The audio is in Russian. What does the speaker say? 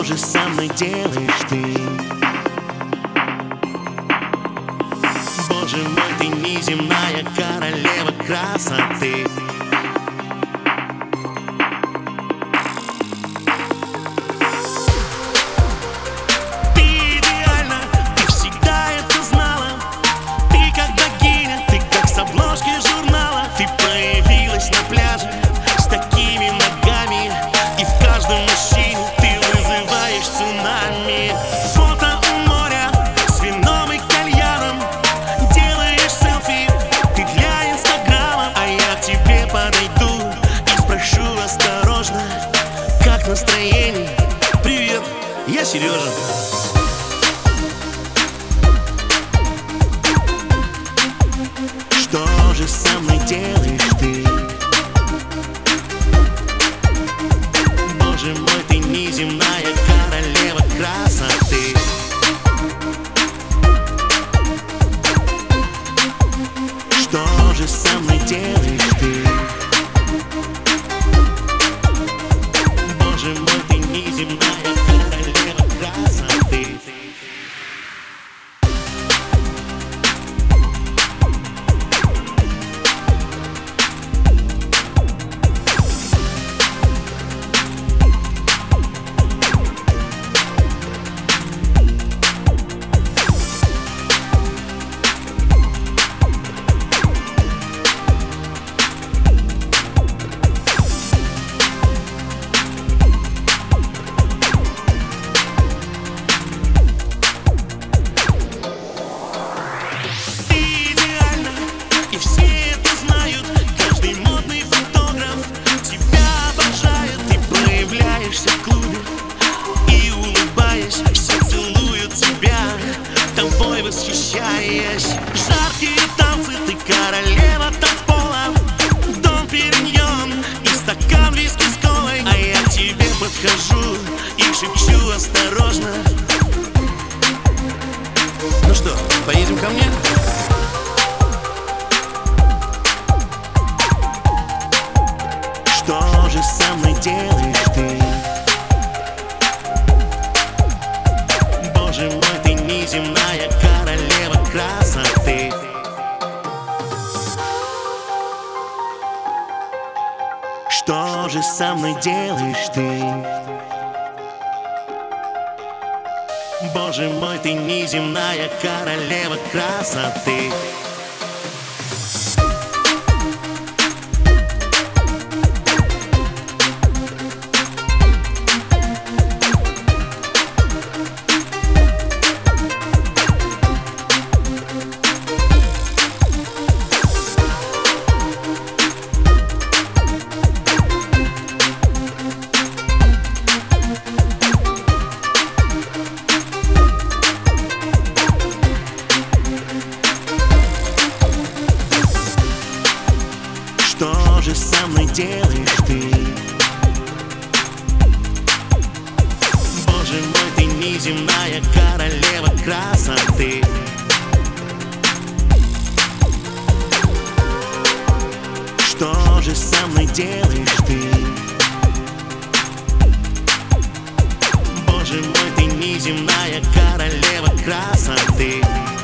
Что же со мной делаешь ты? Боже мой, ты неземная королева красоты. Ты идеальна, ты всегда это знала. Ты как богиня, ты как с обложки журнала. Ты появилась на пляже с такими ногами, и в каждом мужчине ты вызываешь цунами. Фото у моря с вином и кальяном, делаешь селфи ты для инстаграма. А я к тебе подойду и спрошу осторожно: как настроение? Привет, я Сережа. Что же со мной делаешь ты? Боже мой, ты неземная королева красоты. Что же со мной делаешь ты? Боже мой, ты неземная королева красоты. В клубе и улыбаясь, все целуют тебя, тобой восхищаясь. Жаркие танцы, ты королева танцпола. Дом Периньон и стакан виски с колой. А я к тебе подхожу и шепчу осторожно: ну что, поедем ко мне? Что же со мной делаешь ты? Боже мой, ты неземная королева красоты. Что же со мной делаешь ты? Боже мой, ты неземная королева красоты. Что же со мной делаешь ты? Боже мой, ты неземная королева красоты. Что же со мной делаешь ты? Боже мой, ты неземная королева красоты.